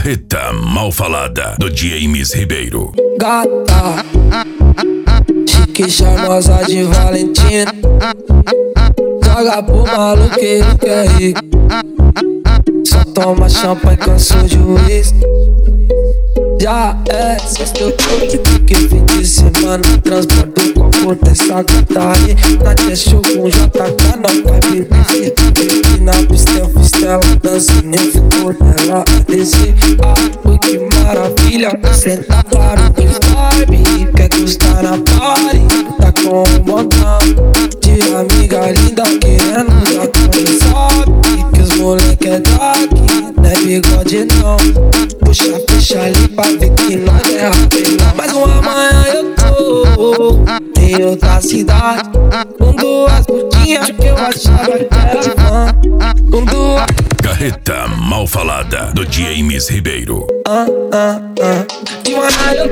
Carreta Mal Falada, do James Ribeiro. Gata, chique e charmosa de Valentina, joga pro maluqueiro que é rico, só toma champanhe, cansou de uísque. Já é sexta, eu tô que fim de semana transbordo com a puta essa gata aí. Na show com JK, não vai beber. Baby na pista, eu fiz tela, dançando, eu fico nela a descer. Ui, que maravilha, senta para o vibe. Quer gostar na party, tá com um montão de amiga linda querendo já sabe que os moleque é daqui, não é bigode não. Puxa, fecha ali pra ver que nós é rapelão. Mas uma manhã eu tô em outra cidade, com duas putinhas que eu achava que era fã, com duas. Carreta Mal Falada, do James Ribeiro. De manhã eu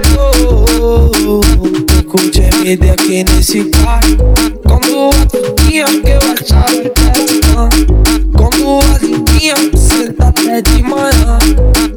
tô com o GMD aqui nesse quarto, com duas putinhas que eu achava que era fã, com duas lindinhas, cê tá até de manhã.